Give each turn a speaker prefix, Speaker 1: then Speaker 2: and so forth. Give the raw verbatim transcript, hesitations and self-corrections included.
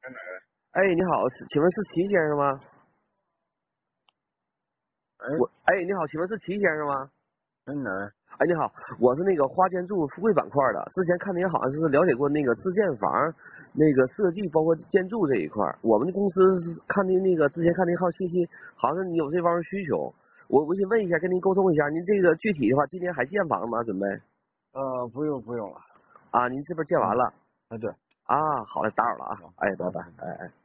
Speaker 1: 哎，你好，是请问是齐先生吗？
Speaker 2: 哎，
Speaker 1: 我哎，你好，请问是齐先生吗？
Speaker 2: 在哪儿？
Speaker 1: 哎，你好，我是那个花建筑富贵板块的，之前看您好像是了解过那个自建房，那个设计包括建筑这一块。我们的公司是看您那个之前看您号信息，好像是你有这方面需求。我我想问一下，跟您沟通一下，您这个具体的话，今年还建房吗？准备？
Speaker 2: 呃，不用不用了。
Speaker 1: 啊，您这边建完了？
Speaker 2: 啊，对。
Speaker 1: 啊，好嘞，打扰了啊，
Speaker 2: 好，
Speaker 1: 哎，拜
Speaker 2: 好，
Speaker 1: 拜，
Speaker 2: 拜拜。
Speaker 1: 哎哎。